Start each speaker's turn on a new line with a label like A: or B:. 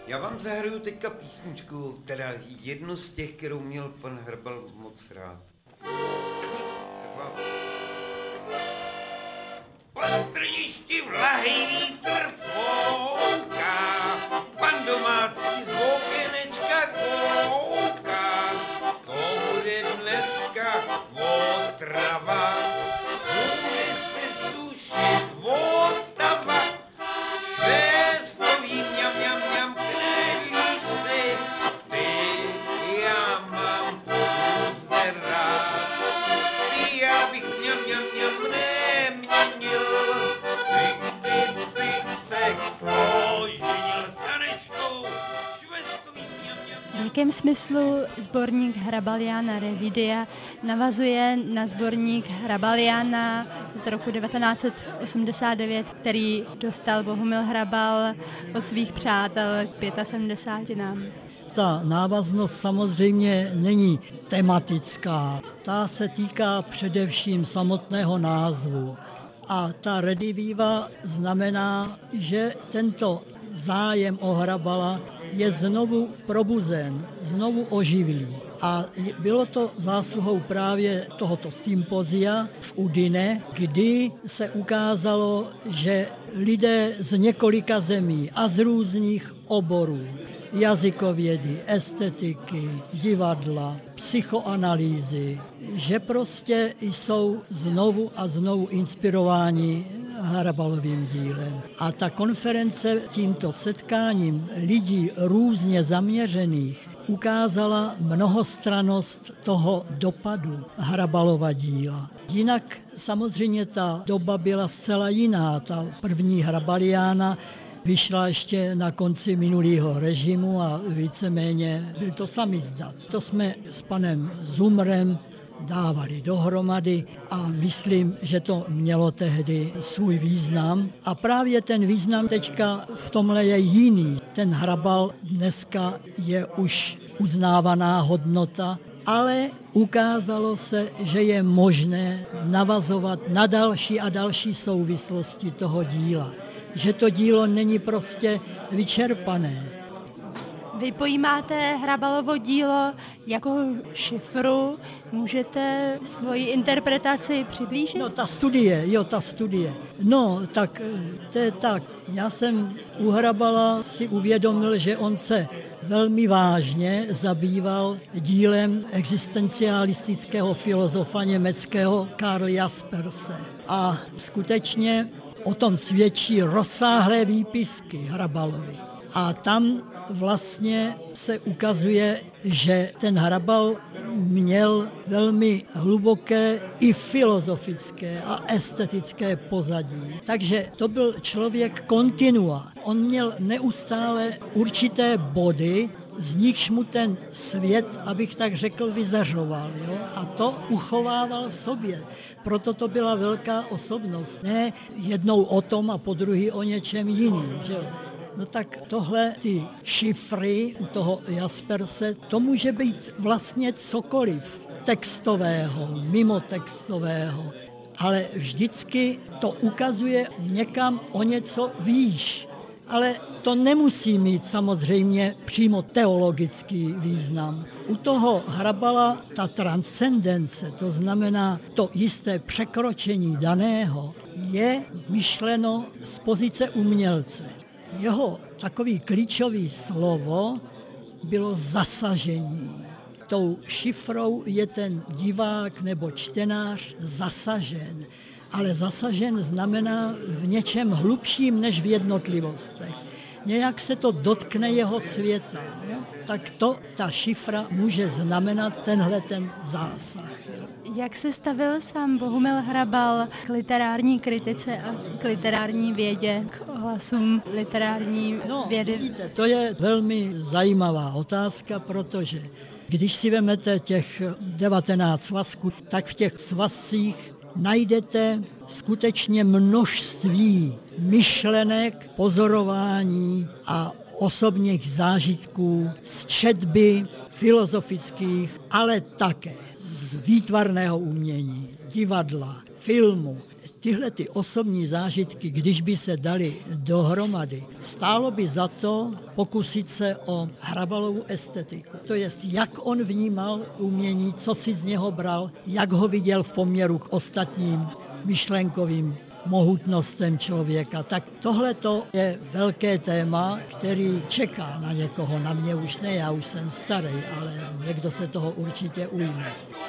A: Já vám zahraju teďka písničku, teda jednu z těch, kterou měl pan Hrabal moc rád. Po strništi vlahej vítr fouká, pan domácí z okénečka kouká, to bude dneska otrava, bude se sušit Vltava, švestový mňam, mňam, mňam, knedlíci, ty já mám pouze rád, ty já bych mňam, mňam, mňam, neměnil, ty bych se oženil s Aneškou, švestový mňam, mňam.
B: V jakém smyslu sborník Hrabaliana Revidia navazuje na sborník Hrabaliana z roku 1989, který dostal Bohumil Hrabal od svých přátel k 75.
C: Ta návaznost samozřejmě není tematická, ta se týká především samotného názvu. A ta rediviva znamená, že tento zájem o Hrabala je znovu probuzen, znovu oživlý. A bylo to zásluhou právě tohoto sympozia v Udine, kdy se ukázalo, že lidé z několika zemí a z různých oborů, jazykovědy, estetiky, divadla, psychoanalýzy, že prostě jsou znovu a znovu inspirováni Hrabalovým dílem. A ta konference tímto setkáním lidí různě zaměřených ukázala mnohostrannost toho dopadu Hrabalova díla. Jinak samozřejmě ta doba byla zcela jiná. Ta první Hrabaliána vyšla ještě na konci minulého režimu a víceméně byl to samizdat. To jsme s panem Zumrem dávali dohromady a myslím, že to mělo tehdy svůj význam. A právě ten význam teďka v tomhle je jiný. Ten Hrabal dneska je už uznávaná hodnota, ale ukázalo se, že je možné navazovat na další a další souvislosti toho díla. Že to dílo není prostě vyčerpané.
B: Vy pojímáte Hrabalovo dílo jako šifru, můžete svoji interpretaci přiblížit?
C: No ta studie. No, tak to je tak. Já jsem u Hrabala si uvědomil, že on se velmi vážně zabýval dílem existencialistického filozofa německého Karla Jasperse. A skutečně o tom svědčí rozsáhlé výpisky Hrabalovi. A tam vlastně se ukazuje, že ten Hrabal měl velmi hluboké i filozofické a estetické pozadí. Takže to byl člověk kontinua. On měl neustále určité body, z nichž mu ten svět, abych tak řekl, vyzařoval. Jo? A to uchovával v sobě. Proto to byla velká osobnost. Ne jednou o tom a podruhý o něčem jiným. Že? No tak tohle, ty šifry u toho Jasperse, to může být vlastně cokoliv textového, mimo textového, ale vždycky to ukazuje někam o něco výš. Ale to nemusí mít samozřejmě přímo teologický význam. U toho Hrabala ta transcendence, to znamená to jisté překročení daného, je myšleno z pozice umělce. Jeho takový klíčový slovo bylo zasažení. Tou šifrou je ten divák nebo čtenář zasažen. Ale zasažen znamená v něčem hlubším než v jednotlivostech. Nějak se to dotkne jeho světa. Jo? Tak to ta šifra může znamenat tenhle ten zásah. Jo?
B: Jak se stavil sám Bohumil Hrabal k literární kritice a k literární vědě, k ohlasům literární vědy?
C: Vidíte, to je velmi zajímavá otázka, protože když si vezmete těch 19 svazků, tak v těch svazcích najdete skutečně množství myšlenek, pozorování a osobních zážitků z četby filozofických, ale také z výtvarného umění, divadla, filmu. Tyhle ty osobní zážitky, když by se dali dohromady, stálo by za to pokusit se o Hrabalovu estetiku. To je, jak on vnímal umění, co si z něho bral, jak ho viděl v poměru k ostatním myšlenkovým mohutnostem člověka. Tak tohleto je velké téma, který čeká na někoho, na mě už ne, já už jsem starý, ale někdo se toho určitě ujme.